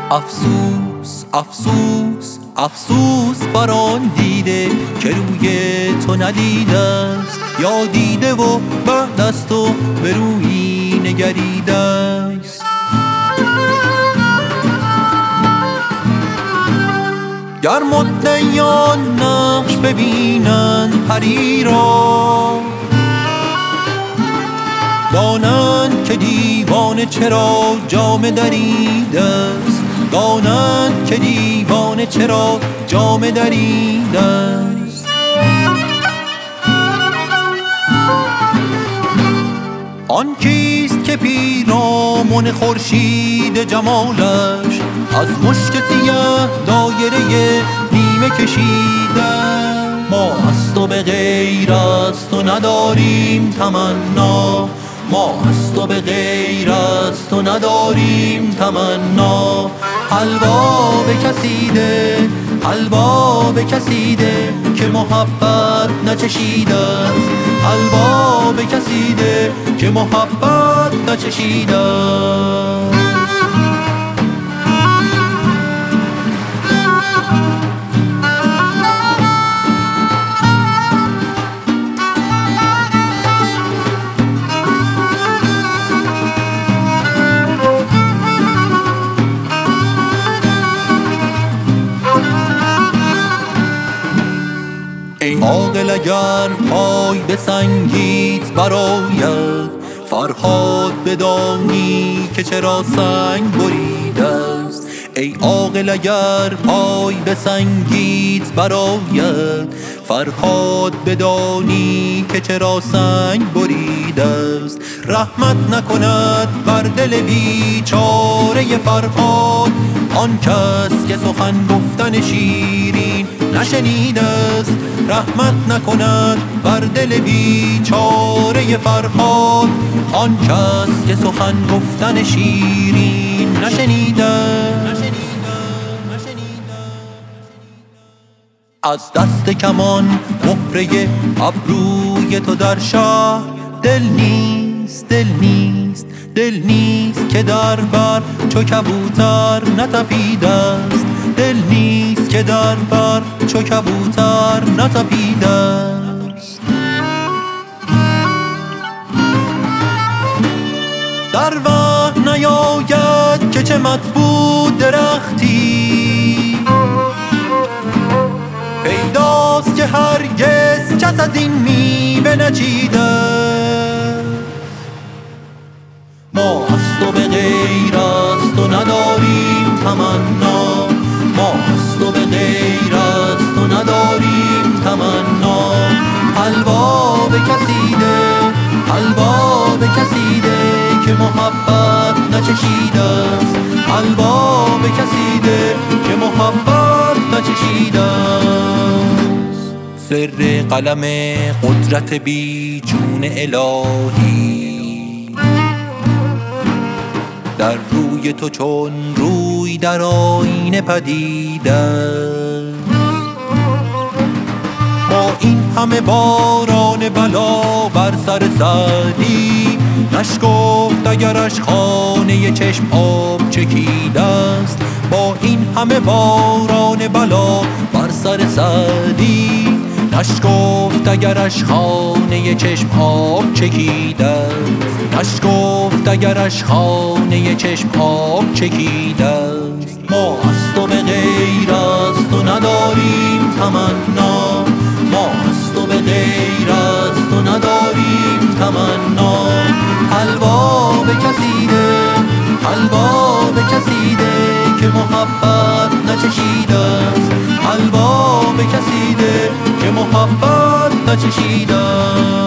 افسوس افسوس افسوس بر آن دیده که روی تو ندیده است، یا دیده و بعد از تو به رویی نگریده است. گر مدعیان نقش ببینند پری را، دانند که دیوانه چرا جامه دریده است، دانند که دیوانه چرا جامه دریده است. آن کیست که پیرامن خورشید جمالش از مشک سیه دایره نیمه کشیده؟ ما از تو به غیر از تو نداریم تمنا، ما از تو به غیر از تو نداریم تمنا. حلوا بکسیده حلوا بکسیده که محبت نچشیده است، حلوا بکسیده که محبت نچشیده است. ای عاقل اگر پای به سنگیت برآید، فرهاد بدانی که چرا سنگ بریده است. ای عاقل اگر پای به سنگیت برآید، فرهاد بدانی که چرا سنگ بریده است. رحمت نکند بر دل بیچاره فرهاد آن کس که سخن گفتن شیرین نشنیده است. رحمت نکند بر دل بیچاره فرهاد آن کس که سخن گفتن شیرین نشنیده است. از دست کمان مهره ابروی تو در شهر دل نیست، دل نیست، دل نیست که در بر چو کبوتر نتپیده است، دل نیست که در بر چو کبوتر نتپیده است. در وهم نیاید که چه مطبوع درختی، پیداست که هرگز کس از این میوه نچیده. ما از تو به غیر از تو نداریم تمنا، ما از تو به غیر از تو نداریم تمنا. حلوا بکسیده حلوا بکسیده که محبت نچشیده است، حلوا بکسیده که محبت نچشیده است. سر قلم قدرت بیجون الهی در روی تو چون روی در آینه پدید است. با این همه باران بلا بر سر سعدی نشگفت اگرش خانه چشم آب چکیده است. با این همه باران بلا بر سر سعدی نشگفت اگرش خانه چشم آب چکیده است، نشگفت اگرش خانه چشم آب چکیده است. ما از تو به غیر از تو نداریم تمنا، ما از تو به غیر از تو نداریم تمنا. حلوا بکسیده حلوا بکسیده که محبت نچشیده است، حلوا بکسیده که محبت نچشیده است.